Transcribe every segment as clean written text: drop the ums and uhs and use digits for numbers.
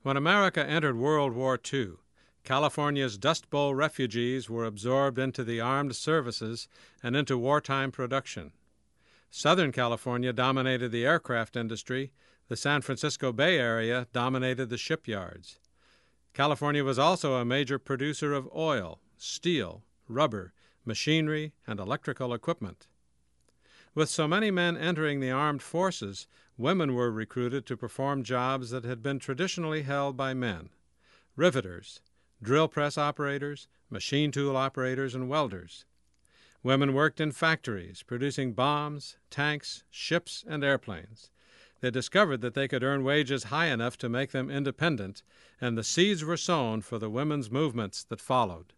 When America entered World War II, California's Dust Bowl refugees were absorbed into the armed services and into wartime production. Southern California dominated the aircraft industry. The San Francisco Bay Area dominated the shipyards. California was also a major producer of oil, steel, rubber, machinery, and electrical equipment. With so many men entering the armed forces, women were recruited to perform jobs that had been traditionally held by men: riveters, drill press operators, machine tool operators, and welders. Women worked in factories, producing bombs, tanks, ships, and airplanes. They discovered that they could earn wages high enough to make them independent, and the seeds were sown for the women's movements that followed.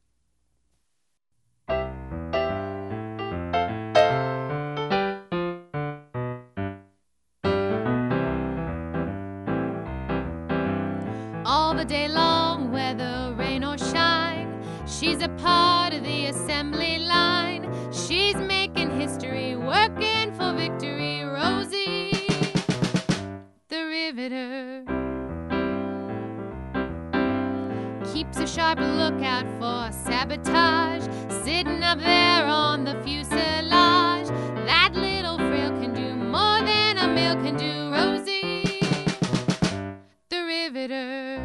All the day long, whether rain or shine, she's a part of the assembly line. She's making history, working for victory. Rosie, the riveter, keeps a sharp lookout for sabotage, sitting up there on the fuselage. That little frail can do more than a mill can do. Rosie, the riveter.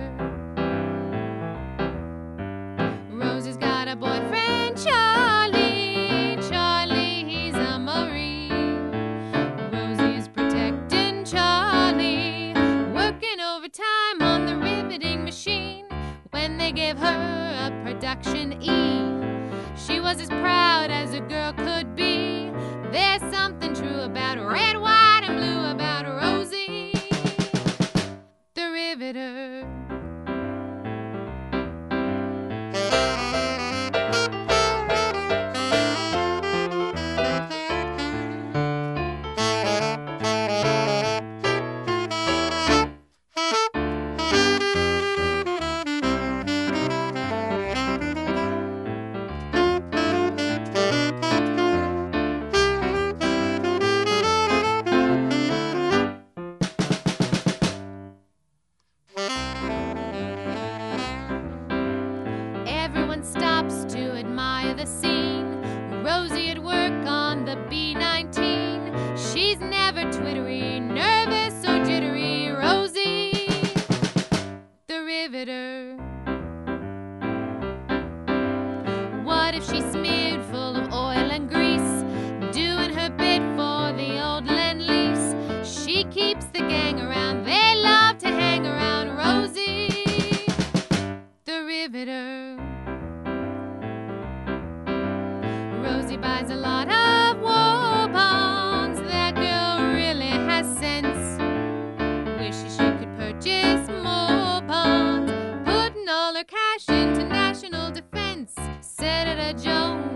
Rosie's got a boyfriend, Charlie. Charlie, he's a Marine. Rosie's protecting Charlie, working overtime on the riveting machine. When they gave her a production E, she was as proud as a girl could be. There's something true about red, white, and blue about Rosie, the riveter. Everyone stops to admire the scene. Rosie at work on the B-19. She's never twittery, nervous, or jittery. Rosie, the riveter. What if she's smeared full of oil and grease, doing her bit for the old Lend-Lease? She keeps the gang around, they love to hang around. Rosie, the riveter. Rosie buys a lot of war bonds. That girl really has sense. Wishes she could purchase more bonds, putting all her cash into national defense. Senator Jones